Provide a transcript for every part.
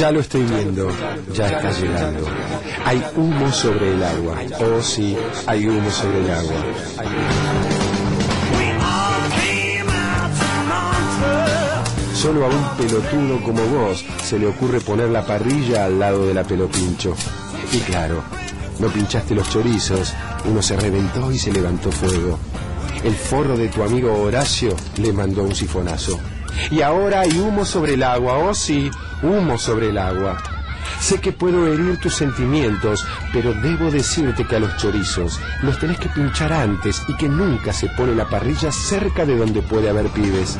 Ya lo estoy viendo, ya está llegando. Hay humo sobre el agua. Oh sí, hay humo sobre el agua. Solo a un pelotudo como vos se le ocurre poner la parrilla al lado de la pelopincho. Y claro, no pinchaste los chorizos, uno se reventó y se levantó fuego. El forro de tu amigo Horacio le mandó un sifonazo. Y ahora hay humo sobre el agua, oh sí, humo sobre el agua. Sé que puedo herir tus sentimientos, pero debo decirte que a los chorizos los tenés que pinchar antes y que nunca se pone la parrilla cerca de donde puede haber pibes.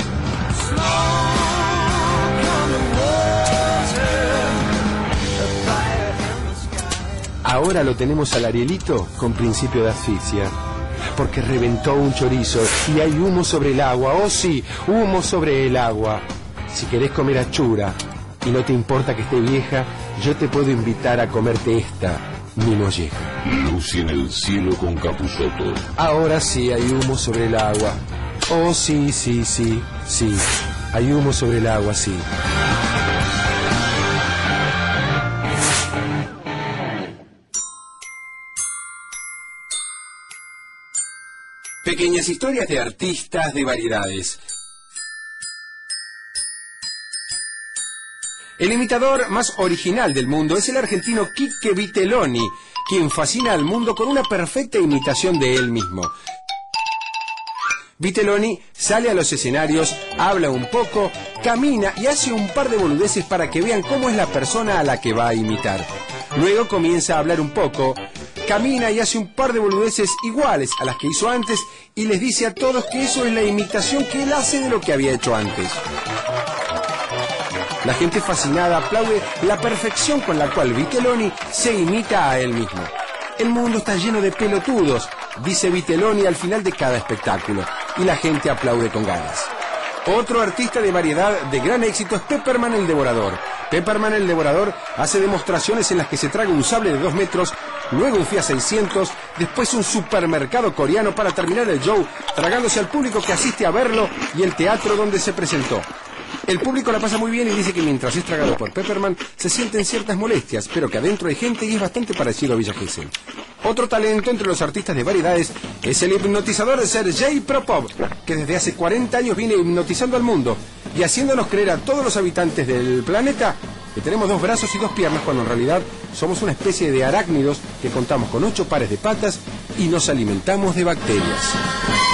Ahora lo tenemos al Arielito con principio de asfixia, porque reventó un chorizo y hay humo sobre el agua, oh sí, humo sobre el agua. Si querés comer achura y no te importa que esté vieja, yo te puedo invitar a comerte esta, mi molleja. Luz en el cielo con Capusotto. Ahora sí hay humo sobre el agua. Oh sí, sí, sí, sí, hay humo sobre el agua, sí. Pequeñas historias de artistas de variedades. El imitador más original del mundo es el argentino Quique Vitelloni, quien fascina al mundo con una perfecta imitación de él mismo. Vitelloni sale a los escenarios, habla un poco, camina y hace un par de boludeces para que vean cómo es la persona a la que va a imitar. Luego comienza a hablar un poco, camina y hace un par de boludeces iguales a las que hizo antes y les dice a todos que eso es la imitación que él hace de lo que había hecho antes. La gente fascinada aplaude la perfección con la cual Vitelloni se imita a él mismo. El mundo está lleno de pelotudos, dice Vitelloni al final de cada espectáculo, y la gente aplaude con ganas. Otro artista de variedad de gran éxito es Pepperman el Devorador. Pepperman el Devorador hace demostraciones en las que se traga un sable de 2 metros, luego un Fiat 600, después un supermercado coreano para terminar el show, tragándose al público que asiste a verlo y el teatro donde se presentó. El público la pasa muy bien y dice que mientras es tragado por Pepperman se sienten ciertas molestias, pero que adentro hay gente y es bastante parecido a Villa Gesell. Otro talento entre los artistas de variedades es el hipnotizador Sergei Popov, que desde hace 40 años viene hipnotizando al mundo y haciéndonos creer a todos los habitantes del planeta que tenemos 2 brazos y 2 piernas, cuando en realidad somos una especie de arácnidos que contamos con 8 pares de patas y nos alimentamos de bacterias.